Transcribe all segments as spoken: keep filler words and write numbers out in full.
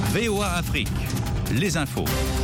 V O A Afrique, les infos.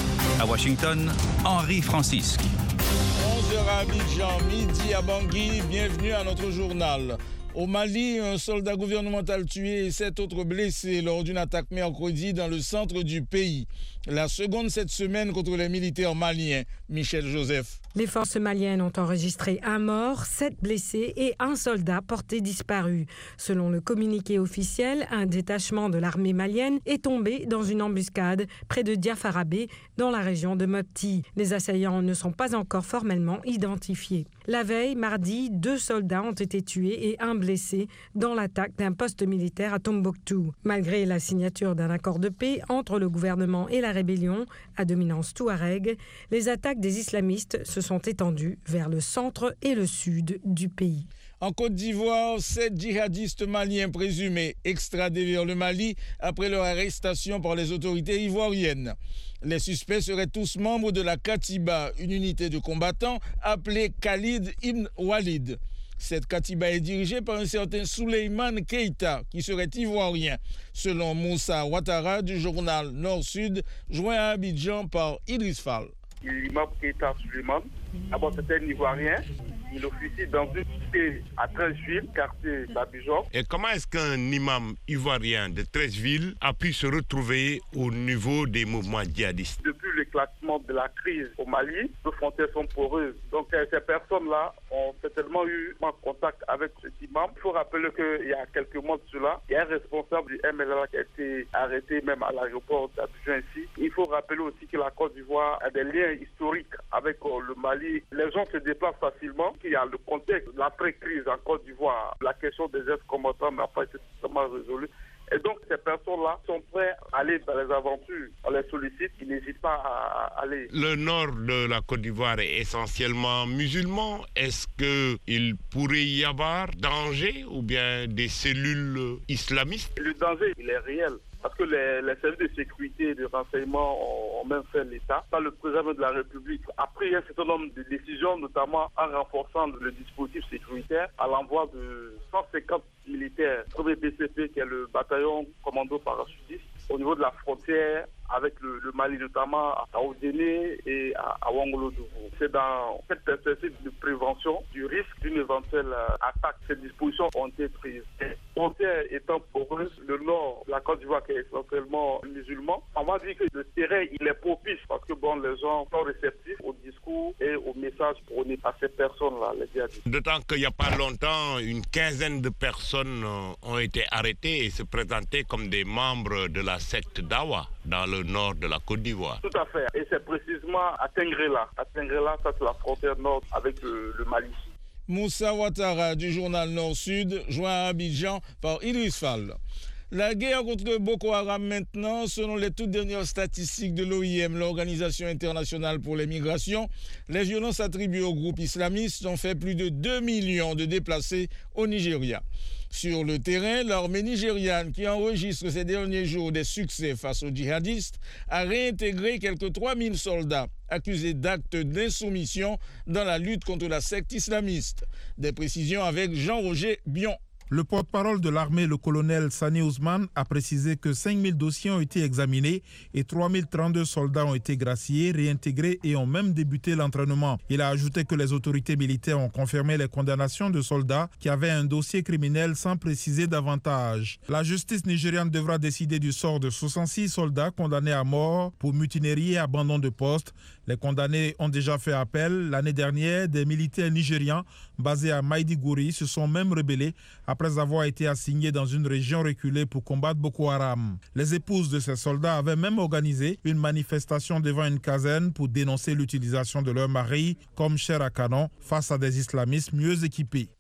À Washington, Henri Francisque. onze heures à Abidjan, midi à Bangui, bienvenue à notre journal. Au Mali, un soldat gouvernemental tué et sept autres blessés lors d'une attaque mercredi dans le centre du pays. La seconde cette semaine contre les militaires maliens. Michel Joseph. Les forces maliennes ont enregistré un mort, sept blessés et un soldat porté disparu. Selon le communiqué officiel, un détachement de l'armée malienne est tombé dans une embuscade près de Diafarabé, dans la région de Mopti. Les assaillants ne sont pas encore formellement identifiés. La veille, mardi, deux soldats ont été tués et un blessé dans l'attaque d'un poste militaire à Tombouctou. Malgré la signature d'un accord de paix entre le gouvernement et la rébellion à dominance touareg, les attaques des islamistes se sont étendues vers le centre et le sud du pays. En Côte d'Ivoire, sept djihadistes maliens présumés extradés vers le Mali après leur arrestation par les autorités ivoiriennes. Les suspects seraient tous membres de la Katiba, une unité de combattants appelée Khalid Ibn Walid. Cette Katiba est dirigée par un certain Souleymane Keïta, qui serait ivoirien, selon Moussa Ouattara du journal Nord-Sud, joint à Abidjan par Idriss Fall. L'imam Keïta Souleymane, d'abord c'était un Ivoirien, il officie dans une cité à Treichville, quartier d'Abidjan. Et comment est-ce qu'un imam ivoirien de Treichville a pu se retrouver au niveau des mouvements djihadistes? Depuis l'éclatement de la crise au Mali, nos frontières sont poreuses. Donc ces personnes-là ont certainement eu un contact avec cet imam. Il faut rappeler qu'il y a quelques mois de cela, il y a un responsable du M L A qui a été arrêté même à l'aéroport d'Abidjan ici. Il faut rappeler aussi que la Côte d'Ivoire a des liens historiques avec le Mali. Les gens se déplacent facilement. Il y a le contexte de l'après-crise en Côte d'Ivoire. La question des ex-combattants n'a pas été totalement résolue. Et donc, ces personnes-là sont prêtes à aller dans les aventures. On les sollicite, ils n'hésitent pas à aller. Le nord de la Côte d'Ivoire est essentiellement musulman. Est-ce qu'il pourrait y avoir danger ou bien des cellules islamistes? Le danger, il est réel. Parce que les, les services de sécurité et de renseignement ont, ont même fait l'État. Par le président de la République a pris un certain nombre de décisions, notamment en renforçant le dispositif sécuritaire à l'envoi de cent cinquante militaires, premier B C P qui est le bataillon commando parachutiste, au niveau de la frontière avec le, le Mali, notamment à Oudéné et à, à Ouangolodougou. C'est dans cette perspective de prévention du risque d'une éventuelle euh, attaque. Ces dispositions ont été prises. Les frontières étant poreuses, le nord de la Côte d'Ivoire qui est essentiellement musulman, on va dire que le terrain il est propice parce que bon, les gens sont réceptifs au discours et au message prôné par ces personnes-là, les djihadistes. D'autant qu'il n'y a pas longtemps, une quinzaine de personnes ont été arrêtées et se présentaient comme des membres de la secte Dawa dans le nord de la Côte d'Ivoire. Tout à fait. Et c'est précisément à Tengrela. À Tengrela, ça c'est la frontière nord avec le, le Mali. Moussa Ouattara du journal Nord-Sud, joint à Abidjan par Idriss Fall. La guerre contre Boko Haram maintenant, selon les toutes dernières statistiques de l'O I M, l'Organisation internationale pour les migrations, les violences attribuées au groupe islamiste ont fait plus de deux millions de déplacés au Nigeria. Sur le terrain, l'armée nigériane, qui enregistre ces derniers jours des succès face aux djihadistes, a réintégré quelques trois mille soldats accusés d'actes d'insoumission dans la lutte contre la secte islamiste. Des précisions avec Jean-Roger Bion. Le porte-parole de l'armée, le colonel Sani Ousmane, a précisé que cinq mille dossiers ont été examinés et trois mille trente-deux soldats ont été graciés, réintégrés et ont même débuté l'entraînement. Il a ajouté que les autorités militaires ont confirmé les condamnations de soldats qui avaient un dossier criminel sans préciser davantage. La justice nigériane devra décider du sort de soixante-six soldats condamnés à mort pour mutinerie et abandon de poste. Les condamnés ont déjà fait appel. L'année dernière, des militaires nigérians basés à Maïdigouri se sont même rebellés après avoir été assignés dans une région reculée pour combattre Boko Haram. Les épouses de ces soldats avaient même organisé une manifestation devant une caserne pour dénoncer l'utilisation de leurs maris comme chair à canon face à des islamistes mieux équipés.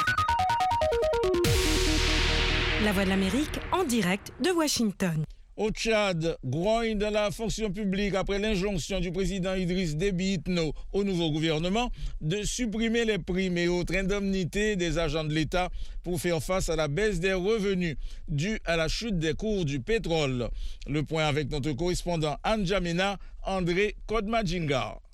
La Voix de l'Amérique en direct de Washington. Au Tchad, grogne dans la fonction publique après l'injonction du président Idriss Déby Itno au nouveau gouvernement de supprimer les primes et autres indemnités des agents de l'État pour faire face à la baisse des revenus due à la chute des cours du pétrole. Le point avec notre correspondant Anne Jamena, André Kodmadjinga.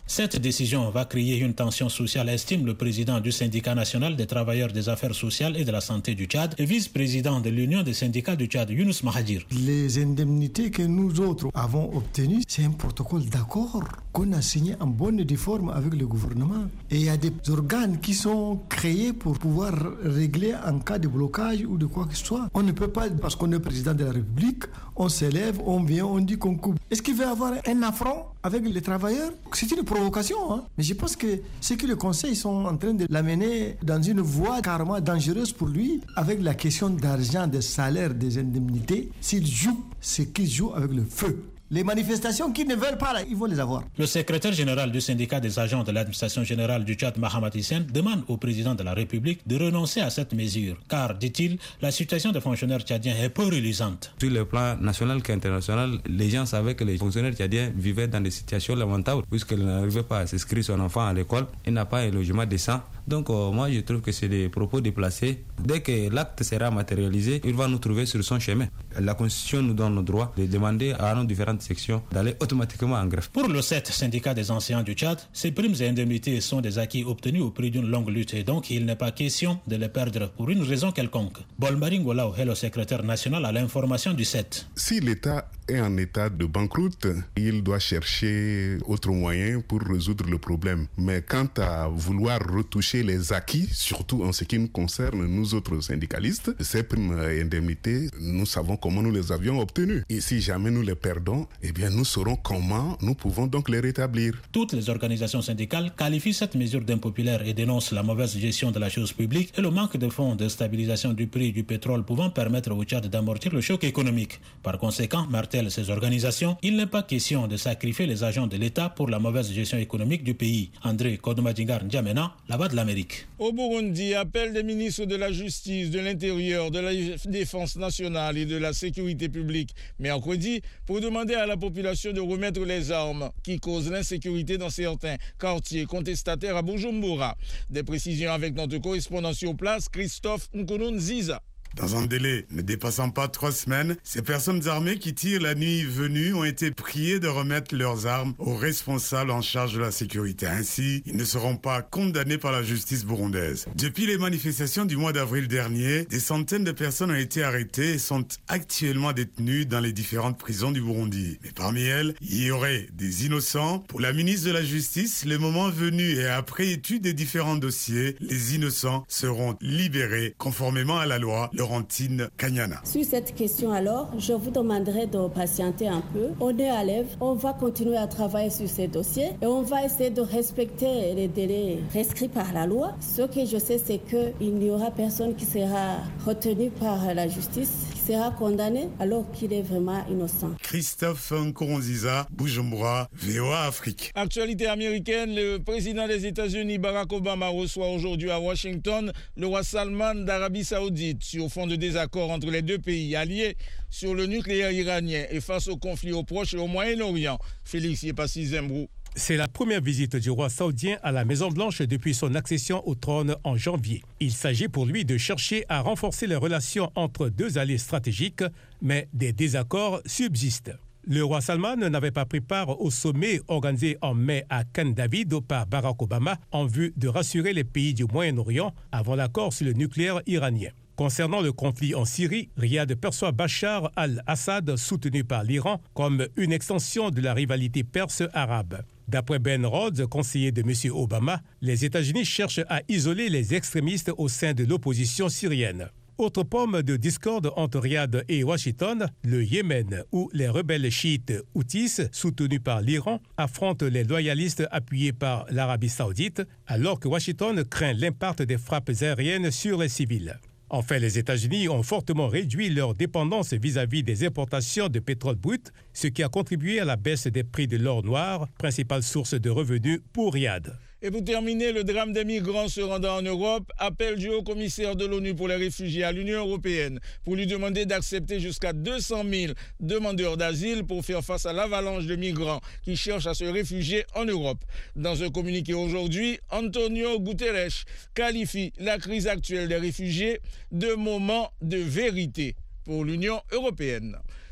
Cette décision va créer une tension sociale, estime le président du syndicat national des travailleurs des affaires sociales et de la santé du Tchad et vice-président de l'Union des syndicats du Tchad, Younous Mahadir. Les indemnités que nous autres avons obtenues, c'est un protocole d'accord qu'on a signé en bonne et due forme avec le gouvernement. Et il y a des organes qui sont créés pour pouvoir régler en cas de blocage ou de quoi que ce soit. On ne peut pas, parce qu'on est président de la République, on s'élève, on vient, on dit qu'on coupe. Est-ce qu'il va y avoir un affront avec les travailleurs? C'est une provocation, hein? Mais je pense que c'est que le Conseil sont en train de l'amener dans une voie carrément dangereuse pour lui, avec la question d'argent, des salaires, des indemnités. S'il joue, c'est qu'il joue avec le feu. Les manifestations qu'ils ne veulent pas, là, ils vont les avoir. Le secrétaire général du syndicat des agents de l'administration générale du Tchad, Mahamat Hissène, demande au président de la République de renoncer à cette mesure. Car, dit-il, la situation des fonctionnaires tchadiens est peu reluisante. Sur le plan national qu'international, les gens savaient que les fonctionnaires tchadiens vivaient dans des situations lamentables, puisqu'ils n'arrivaient pas à s'inscrire son enfant à l'école, il n'a pas un logement décent. Donc euh, moi je trouve que c'est des propos déplacés. Dès que l'acte sera matérialisé, il va nous trouver sur son chemin. La Constitution nous donne le droit de demander à nos différentes sections d'aller automatiquement en greffe. Pour le sept syndicat des enseignants du Tchad, ces primes et indemnités sont des acquis obtenus au prix d'une longue lutte et donc il n'est pas question de les perdre pour une raison quelconque. Bolmaring Wolao est le secrétaire national à l'information du sept. Si l'État est en état de banqueroute, il doit chercher autre moyen pour résoudre le problème. Mais quant à vouloir retoucher les acquis, surtout en ce qui nous concerne, nous autres syndicalistes, ces primes et indemnités, nous savons comment nous les avions obtenues. Et si jamais nous les perdons, eh bien nous saurons comment nous pouvons donc les rétablir. Toutes les organisations syndicales qualifient cette mesure d'impopulaire et dénoncent la mauvaise gestion de la chose publique et le manque de fonds de stabilisation du prix du pétrole pouvant permettre au Tchad d'amortir le choc économique. Par conséquent, martèlent ces organisations, il n'est pas question de sacrifier les agents de l'État pour la mauvaise gestion économique du pays. André Kodomadingar N'Djamena, la voix de l'Amérique. Au Burundi, appel des ministres de la Justice, de l'Intérieur, de la Défense nationale et de la Sécurité publique mercredi pour demander à la population de remettre les armes qui causent l'insécurité dans certains quartiers contestataires à Bujumbura. Des précisions avec notre correspondant sur place, Christophe Nkounziza. Dans un délai ne dépassant pas trois semaines, ces personnes armées qui tirent la nuit venue ont été priées de remettre leurs armes aux responsables en charge de la sécurité. Ainsi, ils ne seront pas condamnés par la justice burundaise. Depuis les manifestations du mois d'avril dernier, des centaines de personnes ont été arrêtées et sont actuellement détenues dans les différentes prisons du Burundi. Mais parmi elles, il y aurait des innocents. Pour la ministre de la Justice, le moment venu et après étude des différents dossiers, les innocents seront libérés conformément à la loi. Laurentine Kanyana. Sur cette question alors, je vous demanderai de patienter un peu. On est à l'œuvre, on va continuer à travailler sur ces dossiers et on va essayer de respecter les délais prescrits par la loi. Ce que je sais, c'est qu'il n'y aura personne qui sera retenu par la justice, qui sera condamné alors qu'il est vraiment innocent. Christophe Nkoronziza, Bujumbura, V O A Afrique. Actualité américaine, le président des États-Unis Barack Obama reçoit aujourd'hui à Washington le roi Salman d'Arabie Saoudite sur fond de désaccord entre les deux pays alliés sur le nucléaire iranien et face au conflit au Proche et au Moyen-Orient. Félix Yepassi Zembrou. C'est la première visite du roi saoudien à la Maison-Blanche depuis son accession au trône en janvier. Il s'agit pour lui de chercher à renforcer les relations entre deux alliés stratégiques, mais des désaccords subsistent. Le roi Salman n'avait pas pris part au sommet organisé en mai à Camp David par Barack Obama en vue de rassurer les pays du Moyen-Orient avant l'accord sur le nucléaire iranien. Concernant le conflit en Syrie, Riyad perçoit Bachar al-Assad, soutenu par l'Iran, comme une extension de la rivalité perse-arabe. D'après Ben Rhodes, conseiller de M. Obama, les États-Unis cherchent à isoler les extrémistes au sein de l'opposition syrienne. Autre pomme de discorde entre Riyad et Washington, le Yémen, où les rebelles chiites houthis, soutenus par l'Iran, affrontent les loyalistes appuyés par l'Arabie saoudite, alors que Washington craint l'impact des frappes aériennes sur les civils. Enfin, les États-Unis ont fortement réduit leur dépendance vis-à-vis des importations de pétrole brut, ce qui a contribué à la baisse des prix de l'or noir, principale source de revenus pour Riyad. Et pour terminer, le drame des migrants se rendant en Europe, appel du haut-commissaire de l'ONU pour les réfugiés à l'Union européenne pour lui demander d'accepter jusqu'à deux cent mille demandeurs d'asile pour faire face à l'avalanche de migrants qui cherchent à se réfugier en Europe. Dans un communiqué aujourd'hui, Antonio Guterres qualifie la crise actuelle des réfugiés de moment de vérité pour l'Union européenne.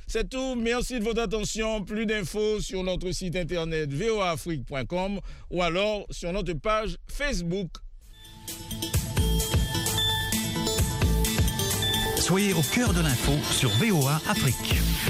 C'est tout. Merci de votre attention. Plus d'infos sur notre site internet v o a afrique point com ou alors sur notre page Facebook. Soyez au cœur de l'info sur V O A Afrique.